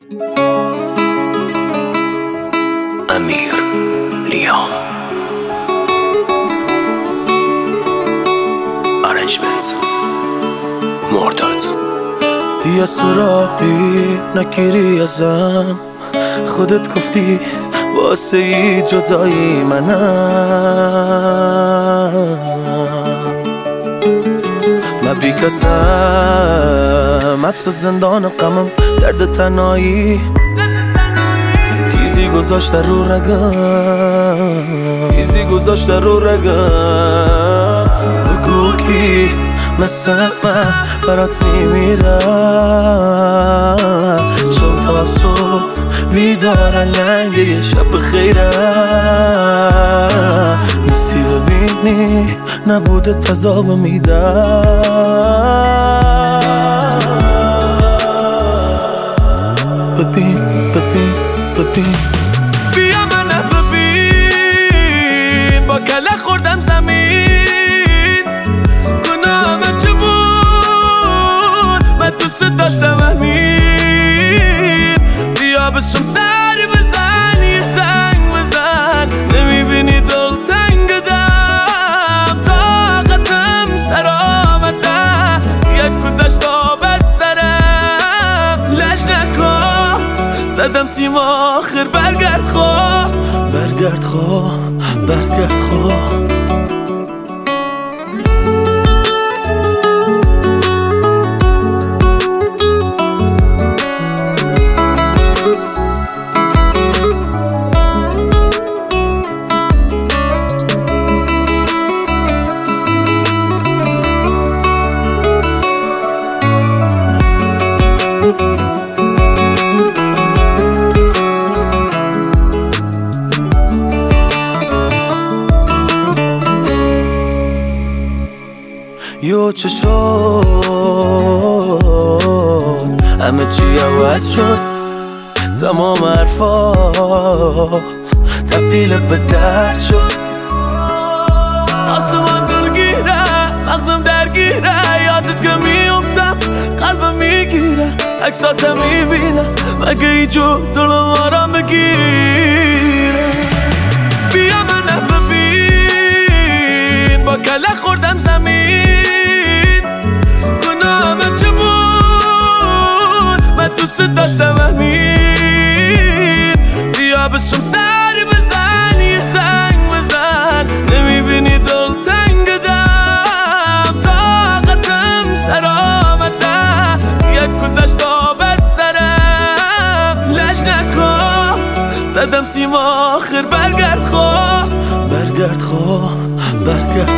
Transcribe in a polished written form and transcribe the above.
امیر لیام ارنجمنت مرداد. دیگه سراغی نگیری ازم، خودت گفتی واسه ای جدایی منم. من بی کسم حبس زندان غمم، درد تنهایی تیزی گذاشته رو رگم، تیزی گذاشته رو رگم. بگو کی مثل من برات میمیرم، شب تا صبح بیدار لنگ یه شب خیرم. نیستی ببینی نبوده تذاب میدم. ببین ببین ببین بیا منو ببین، با کله خوردم زمین. گناهم چه بود؟ من دوست داشتم همین. بیا بچم سر بزن، یه زنگ بزن. نمیبینی دلتنگ دم، طاقتم سر آمده. یک گذشتا بر سرم، لج نکن زدم سیم آخر. برگرد خواه، برگرد خواه، برگرد خواه. یو چه شد، همه چی عوض شد. تمام حرفات تبدیل به درد شد. آسمان دلگیره، مغزم درگیره. یادت که میافتم قلبم میگیره. عکساتم میبینم مگه ایجو دلم آرام بگیره. بیا منو ببین، با کله خوردم زمین. گناهم چه بود؟ من دوست داشتم همین. بیا بچم سر بزن، یه زنگ بزن. نمیبینی دلتنگ دم، طاقتم سر آمده. یک گذشتا بر سرم، لج نکن زدم سیم آخر. برگرد خواه، برگرد خواه، برگرد